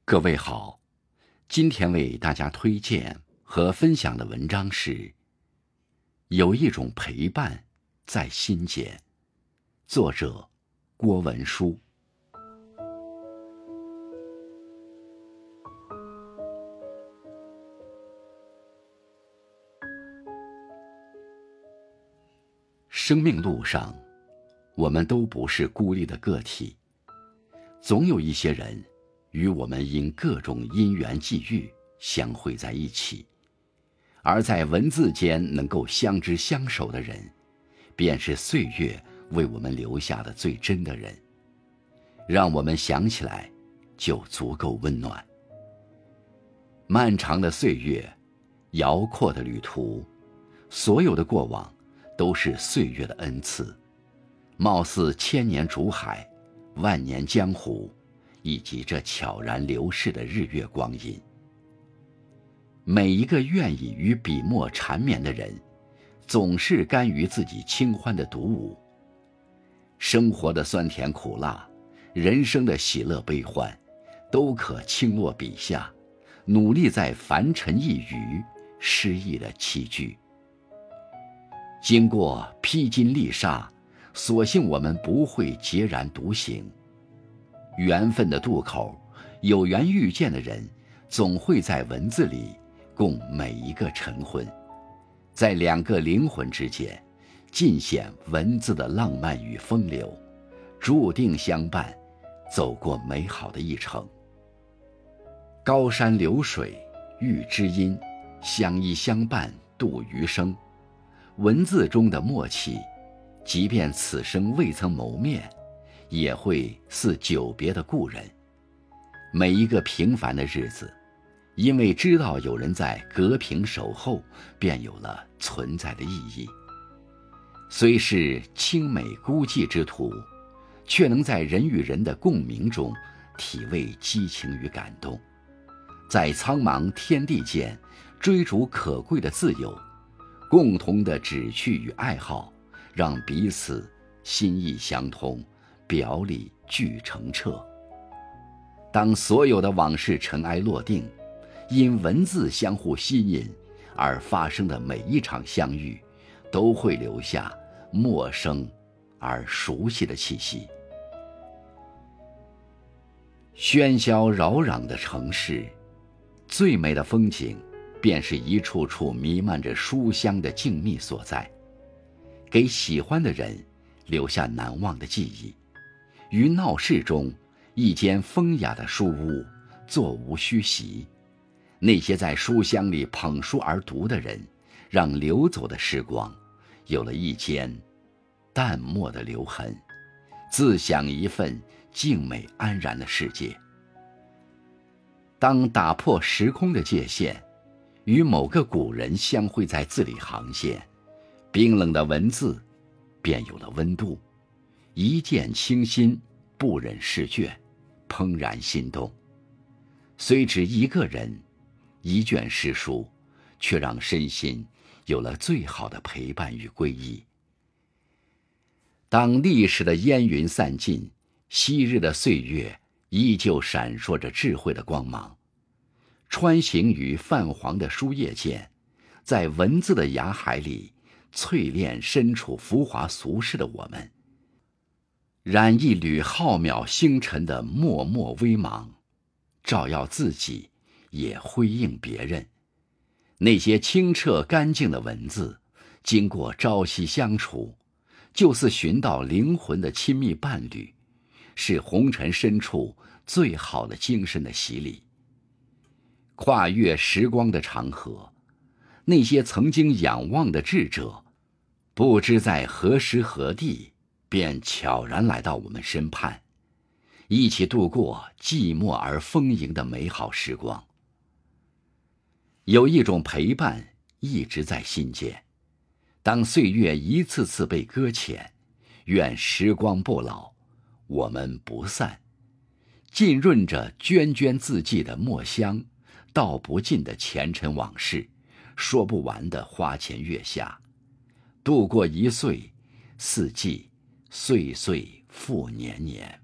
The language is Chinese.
各位好，今天为大家推荐和分享的文章是有一种陪伴在心间，作者郭文书。生命路上，我们都不是孤立的个体，总有一些人与我们因各种因缘际遇相会在一起，而在文字间能够相知相守的人，便是岁月为我们留下的最真的人，让我们想起来就足够温暖。漫长的岁月，辽阔的旅途，所有的过往都是岁月的恩赐，貌似千年竹海，万年江湖，以及这悄然流逝的日月光阴。每一个愿意与笔墨缠绵的人，总是甘于自己清欢的独舞。生活的酸甜苦辣，人生的喜乐悲欢，都可倾落笔下，努力在凡尘一隅诗意的栖居。经过披荆历沙，所幸我们不会孑然独行。缘分的渡口，有缘遇见的人，总会在文字里共每一个晨昏，在两个灵魂之间，尽显文字的浪漫与风流，注定相伴，走过美好的一程。高山流水遇知音，相依相伴度余生。文字中的默契，即便此生未曾谋面，也会似久别的故人。每一个平凡的日子，因为知道有人在隔屏守候，便有了存在的意义。虽是清美孤寂之途，却能在人与人的共鸣中体味激情与感动，在苍茫天地间追逐可贵的自由，共同的志趣与爱好，让彼此心意相通，表里俱澄澈。当所有的往事尘埃落定，因文字相互吸引而发生的每一场相遇，都会留下陌生而熟悉的气息。喧嚣扰攘的城市，最美的风景便是一处处弥漫着书香的静谧所在，给喜欢的人留下难忘的记忆。于闹市中，一间风雅的书屋，座无虚席。那些在书香里捧书而读的人，让流走的时光有了一间淡漠的留痕，自享一份静美安然的世界。当打破时空的界限，与某个古人相会在字里行间，冰冷的文字便有了温度，一见倾心，不忍释卷，怦然心动。虽只一个人，一卷诗书，却让身心有了最好的陪伴与归依。当历史的烟云散尽，昔日的岁月依旧闪烁着智慧的光芒，穿行于泛黄的书页间，在文字的崖海里淬炼身处浮华俗世的我们，染一缕浩渺星辰的默默微芒，照耀自己，也辉映别人。那些清澈干净的文字，经过朝夕相处，就似寻到灵魂的亲密伴侣，是红尘深处最好的精神的洗礼。跨越时光的长河，那些曾经仰望的智者，不知在何时何地，便悄然来到我们身畔，一起度过寂寞而丰盈的美好时光。有一种陪伴一直在心间，当岁月一次次被搁浅，愿时光不老，我们不散，浸润着涓涓字迹的墨香，道不尽的前尘往事，说不完的花前月下，度过一岁，四季，岁岁复年年。